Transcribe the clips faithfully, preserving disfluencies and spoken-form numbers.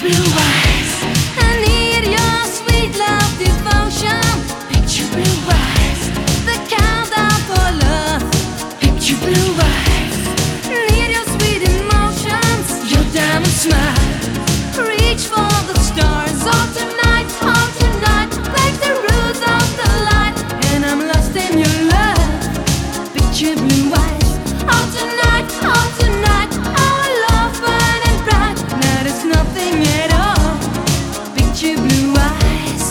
blue eyes. I need your sweet love devotion. Picture blue eyes. The countdown for love. Picture blue eyes. Need your sweet emotions. Your diamond smile. Reach for the stars. Oh tonight, oh tonight. Break the rules of the light. And I'm lost in your love. Picture blue eyes. Oh tonight, oh tonight. Our love burning bright. Now there's nothing at all. Picture blue eyes.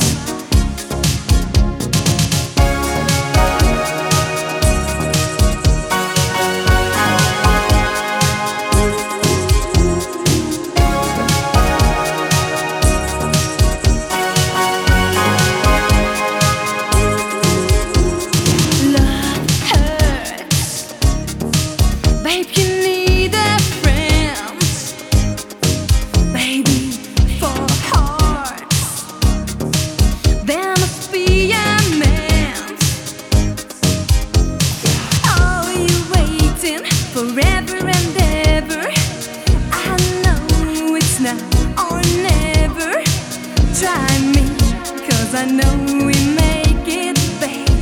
Love hurts. Babe, you need a friend. Baby, for hearts there must be a man. Oh, you waiting forever and ever. I know it's now or never. Try me, cause I know we make it, babe.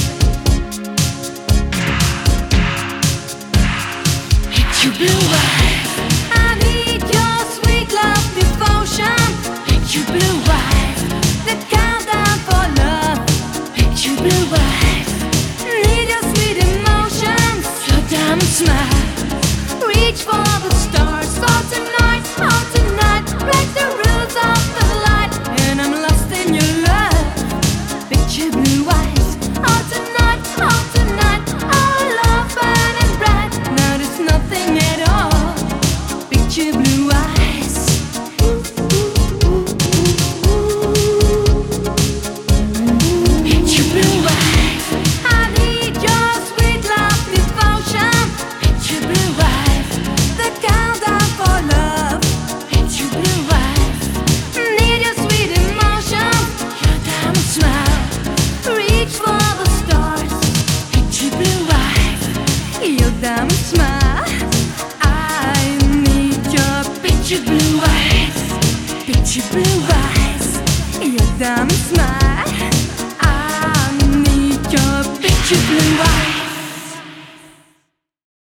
Picture blue eyes. I need your sweet love devotion. Picture blue eyes. The countdown for love. Picture blue eyes. Need your sweet emotions. Your diamond smile. Reach for the stars. Oh tonight, oh tonight. Break the rules of the light. And I'm lost in your love. Picture blue eyes. Oh tonight, oh tonight. Our love burning bright. Now there's nothing at all. Picture blue eyes. Picture blue eyes. I need your sweet love devotion. Picture blue eyes. The countdown for love. Picture blue eyes. Need your sweet emotions. Your diamond smile. Reach for the stars. Picture blue eyes. Your diamond smile. I need your picture blue eyes. Picture blue eyes.